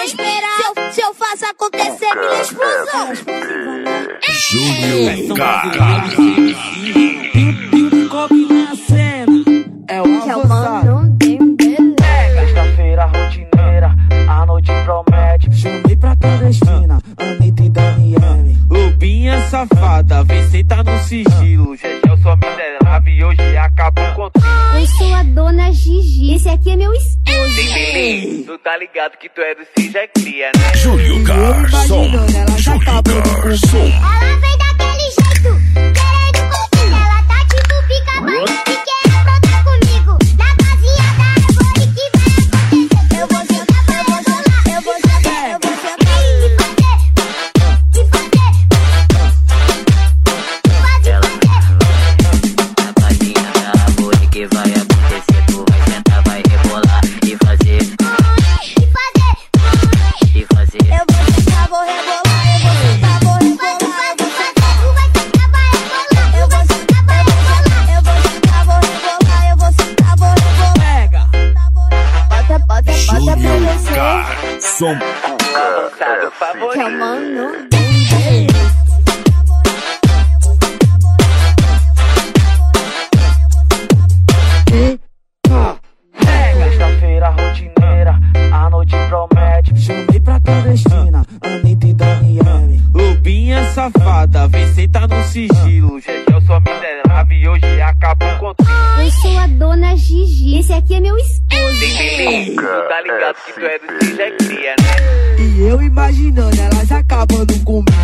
esperar. Se eu faço acontecer minha explosão. Júnior É o avançado. Sexta-feira rotineira, a noite promete. Chamei pra clandestina, Anitta e Daniele. Lobinha safada, vem sentar no sigilo. Gegel só me derrava e hoje acabou contigo. Eu sou a dona Gigi, esse aqui é meu esposo. Tu tá ligado que tu é do Se Já Cria, né? Júnior Garçom. Júnior Garçom. Ela vem daquele jeito, querendo contigo. Ela tá tipo pica-pau e quer aprontar comigo. Na baseada eu vou e que vai acontecer. Eu vou jogar, eu vou jogar, eu vou jogar, eu vou jogar e fazer. Na baseada ela vou e que vai acontecer. Tu vai sentar, vai rebolar e fazer. E fazer. Eu vou sentar, vou rebolar, eu vou sentar, vou rebolar, eu vou sentar. Tu vai sentar, vai rebolar. Eu vou sentar, vai rebolar. Eu vou sentar, vou rebolar, eu vou sentar, vou rebolar. Pega. Bota pra Júnior você. Garçom. Avançado favorito. Que é o mano. Sexta-feira rotineira, a noite promete. Chamei pra clandestina, Anitta e Daniele. Lobinha safada, vem sentar no sigilo. Gegel só me derrava e hoje acabou contigo. Eu sou a dona Gigi, esse aqui é meu esposo. Tu tá ligado que tu é do Se Já Cria, né? E eu imaginando elas acabando comigo.